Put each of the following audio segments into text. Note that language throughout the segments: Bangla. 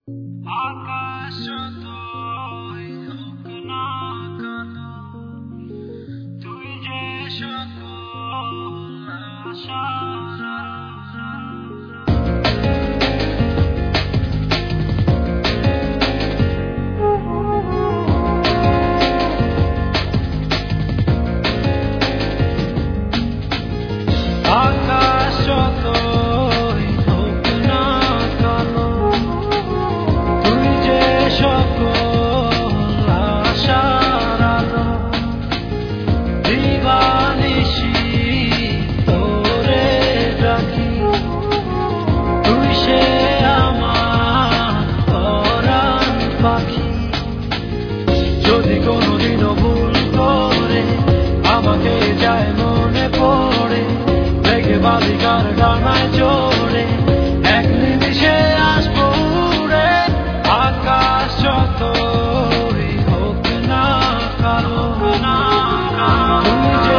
আকাশ যতই হোক না কেন, তুই যে সকল আশার আকাশ যতই হোক না কেন, তুই যে সকল আশার আলো। দিবানিশি তোরে ডাকি, তুই সে আমার পরাণ পাখি। যদি কোনোদিনও ভুল করে আমাকে যায় মনে পড়ে, রেখে বালিকার ডানায় চড়ে এক নিমিষে আসবো উড়ে। আকাশ যতই হোক না কালো, তুই যে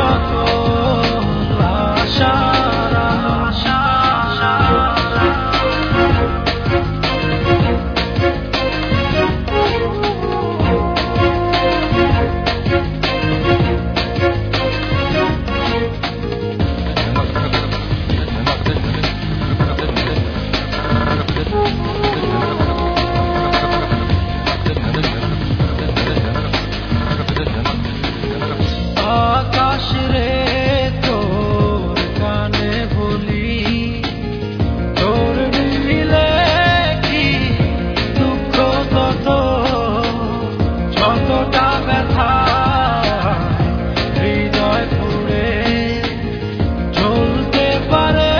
সকল আশার আশা। আকাশ রে তোর কানে বলি, তোর দিলে কি দুঃখ তত, যতটা ব্যথা হৃদয় পুড়ে জ্বলতে পারে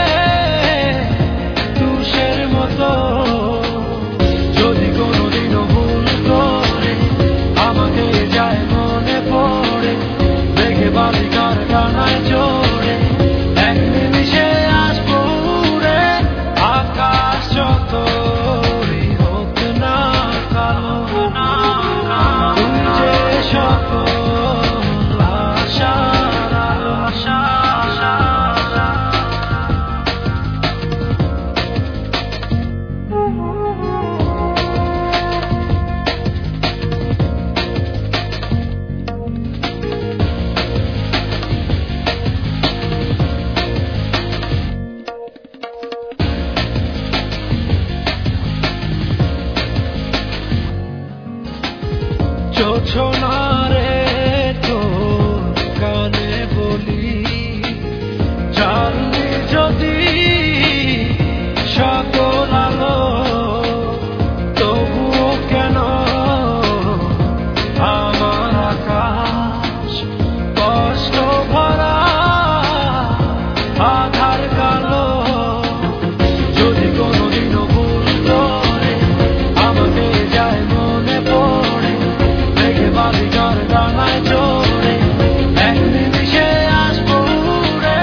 তুষের মতো। যদি কোনোদিনও ভুল করে আমাকে যায় মনে পড়ে, রেখে বালিকার ডানায় চড়ে এক নিমিষে আসবো উড়ে। আকাশ যতই হোক না কালো, তুই যে সকল আশার আশা। জোছনা রে তোর কানে বলি, জানলি যদি সকল আলো, তবুও কেন আমার আকাশ কষ্ট ভরা আধার কালো। যদি কোনোদিনও ভুল করে আমাকে যায় মনে পড়ে, রেখে বালিকার ডানায় চড়ে এক নিমিষে আসবো উড়ে।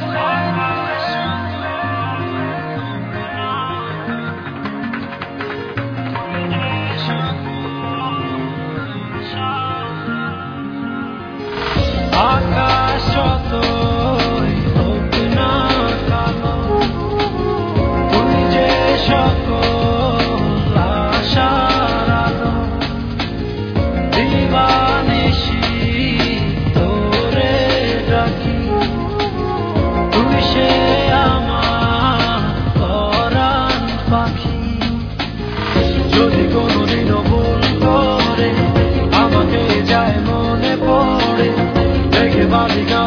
আকাশ যতই হোক না কালো, তুই যে সকল আশার আলো। দিবানিশি তোরে ডাকি, তুই সে আমার পরাণ পাখি। যদি কোনোদিনও ভুল করে আমাকে যায় মনে পড়ে, রেখে বালিকা